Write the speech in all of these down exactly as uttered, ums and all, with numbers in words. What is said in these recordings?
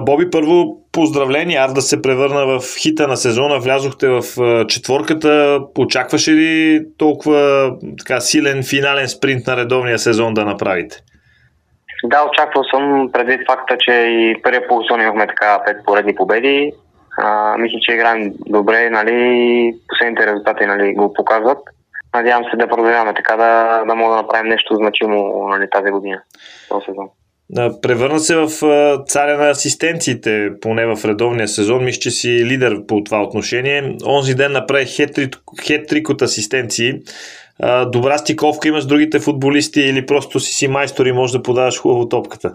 Боби, първо поздравления, Арда се превърна в хита на сезона, влязохте в четворката. Очакваше ли толкова така силен финален спринт на редовния сезон да направите? Да, очаквал съм, предвид факта, че и първия полусезон имахме така пет поредни победи. А, мисля, че играем добре, нали, последните резултати, нали, го показват. Надявам се да продължаваме така, да, да мога да направим нещо значимо, нали, тази година, този сезон. Превърна се в царя на асистенциите, поне в редовния сезон. Мисля, че си лидер по това отношение. Онзи ден направи хет-трик, хет-трик от асистенции. Добра стиковка има с другите футболисти или просто си си майстор и можеш да подаваш хубаво топката?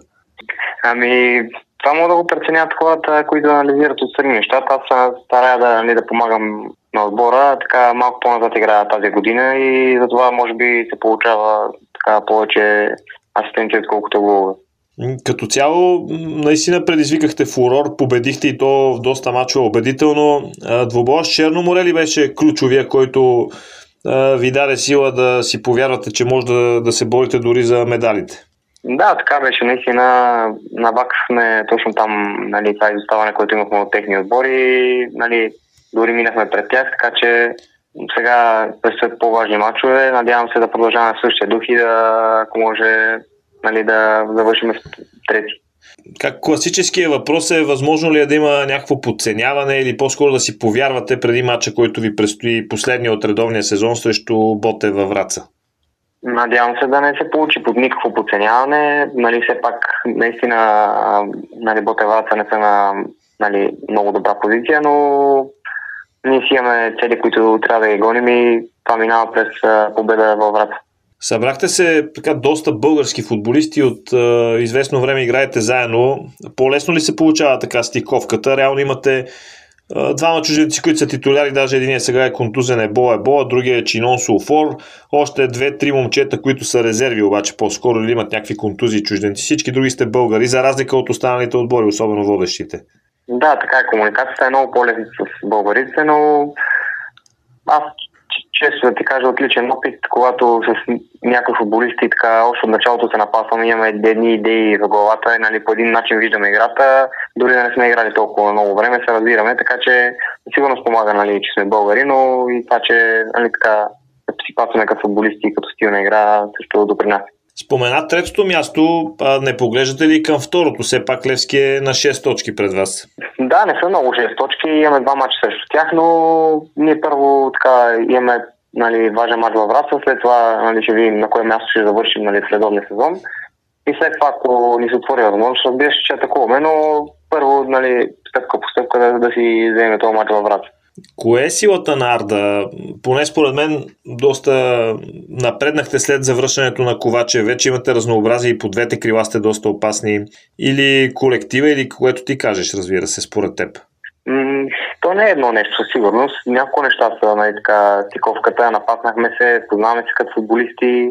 Ами, това могат да го преценят хората, които анализират отстрани нещата. Аз се старая да, нали, да помагам на отбора, така малко по-назад играя тази година и затова може би се получава така повече асистенции, отколкото голове. Като цяло, наистина предизвикахте фурор, победихте и то в доста мачове убедително. Двобоя с Черно море ли беше ключовия, който ви даде сила да си повярвате, че може да, да се борите дори за медалите? Да, така беше. Наистина навакахме точно там, нали, това изоставане, което имахме от техни отбори. Нали, дори минахме пред тях, така че сега предстоят по-важни мачове. Надявам се да продължаваме в същия дух и да, ако може, нали, да завършим в трети. Как класическият въпрос е, възможно ли е да има някакво подценяване или по-скоро да си повярвате преди мача, който ви предстои последния от редовния сезон срещу Ботев във Враца? Надявам се да не се получи под никакво подценяване. Нали, все пак наистина, нали, Ботев Враца не са на, нали, много добра позиция, но ние си имаме цели, които трябва да ги гоним и това минава през победа във Враца. Събрахте се така доста български футболисти, от е, известно време играете заедно. По-лесно ли се получава така стиковката? Реално имате е, двама чужденци, които са титуляри, даже единия сега е контузен, Ебо Ебо, а другия е Чинон Сулфор. Още две-три момчета, които са резерви, обаче по-скоро или имат някакви контузии чужденци. Всички други сте българи, за разлика от останалите отбори, особено водещите. Да, така е. Комуникацията е много по-лесна с българите, но аз често да ти кажа отличен опит, когато с някои футболисти така още от началото се напасваме, имаме едни идеи в главата, нали, по един начин виждаме играта, дори да не сме играли толкова много време, се разбираме, така че сигурно спомага, нали, че сме българи, но и това, че, нали, така, като си пасваме като футболисти, като стил на игра, също допринася. Спомена третото място, а не поглеждате ли към второто? Все пак Левски е на шест точки пред вас. Да, не са много шест точки, имаме два мача срещу тях, но ние първо така имаме, нали, важен мач във Враца, след това, нали, ще видим на кое място ще завършим, нали, в редовния сезон. И след това, ако ни се отвори възможност, разбира се, че атакуваме, но първо, нали, стъпка по стъпка да, да си вземем този мач във Враца. Кое е силата на Арда? Поне според мен доста напреднахте след завръщането на Ковачев. Вече имате разнообразие и по двете крила сте доста опасни. Или колектива, или което ти кажеш, разбира се, според теб? М- то не е едно нещо със сигурност. Няколко неща са, нали, така, стиковката, напаснахме се, познаваме се като футболисти.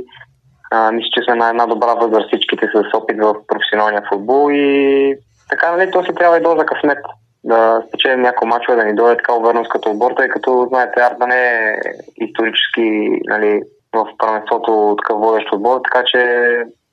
А, мисля, че сме на една добра възраст всичките с опит в професионалния футбол и така, нали, то се трябва и доза късмет да спечелим някои мачове, да ни дойде така увереност като отбор, тъй като, знаете, Арда не е исторически, нали, в първенството такъв водещ отбор, така че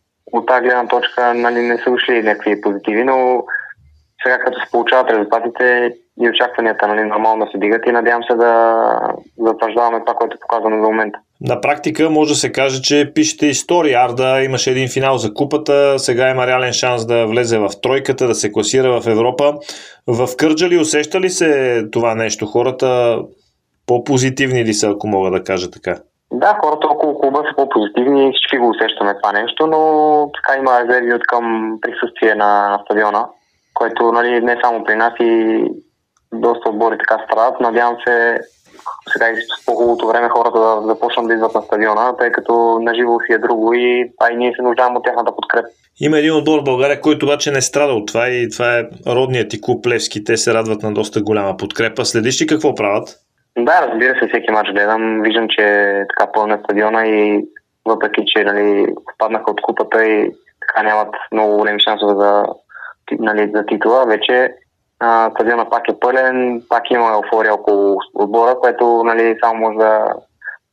от тази гледна точка, нали, не са ушли някакви позитиви, но сега като се получават резултатите и очакванията, нали, нормално да се дигат и надявам се да затвърждаваме това, което показваме за момента. На практика може да се каже, че пишете история. Арда имаше един финал за купата, сега има реален шанс да влезе в тройката, да се класира в Европа. В Кърджали усеща ли се това нещо? Хората по-позитивни ли са, ако мога да кажа така? Да, хората около клуба са по-позитивни, всички го усещаме това нещо, но така има резерви от към присъствие на, на стадиона, което, нали, не само при нас и доста отбори така страдат. Надявам се сега и с по-хубавото време хората да започнат да идват на стадиона, тъй като наживо си е друго и, а и ние се нуждаем от тяхната подкрепа. Има един отбор в България, който обаче не страда от това и това е родният ти клуб Левски. Те се радват на доста голяма подкрепа. Следиш ли какво правят? Да, разбира се, всеки мач гледам. Виждам, че е така пълна стадиона и въпреки, че, нали, паднаха от купата и така нямат много големи шансове за, нали, за титла, вече а, стадиона пак е пълен, пак има еуфория около отбора, което, нали, само може да,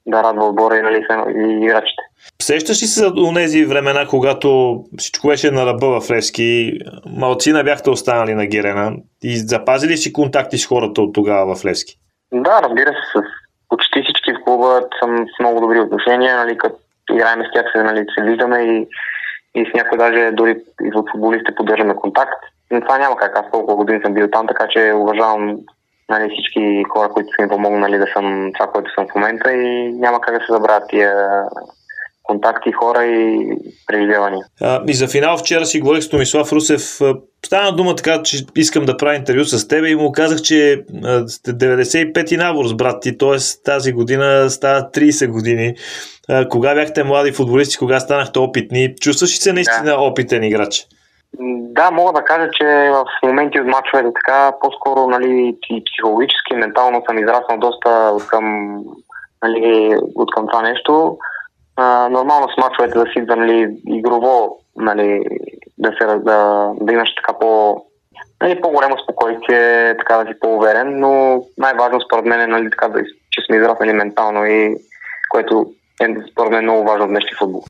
да радва отбора и, нали, и играчите. Сещаш ли се за тези времена, когато всичко беше на ръба в Левски, малцина бяхте останали на Герена и запазили си контакти с хората от тогава в Левски? Да, разбира се, с почти всички в клуба съм с много добри отношения, нали, като играем с тях, се, нали, се виждаме и, и с някой даже дори и от футболистите поддържаме контакт. Но това няма как, аз толкова години съм бил там, така че уважавам, нали, всички хора, които са ми помогнали да съм това, което съм в момента и няма как да се забравят тия контакти, хора и преживявания. А, и за финал вчера си говорих с Томислав Русев. Стана дума така, че искам да правя интервю с тебе и му казах, че сте деветдесет и пети набор с брат ти, т.е. тази година става трийсет години. А, кога бяхте млади футболисти, кога станахте опитни? Чувстваш ли се наистина да. опитен играч? Да, мога да кажа, че в моменти от мачовете така, по-скоро, нали, и психологически, ментално съм израснал доста от към, нали, от към това нещо. А, нормално с мачовете да си идва, нали, игрово, нали, да, се, да, да имаш така по, нали, по-голямо спокойствие, така да си по-уверен, но най-важно според мен е, нали, така, да, че сме израснали ментално и което е според мен много важно в днешния футбол.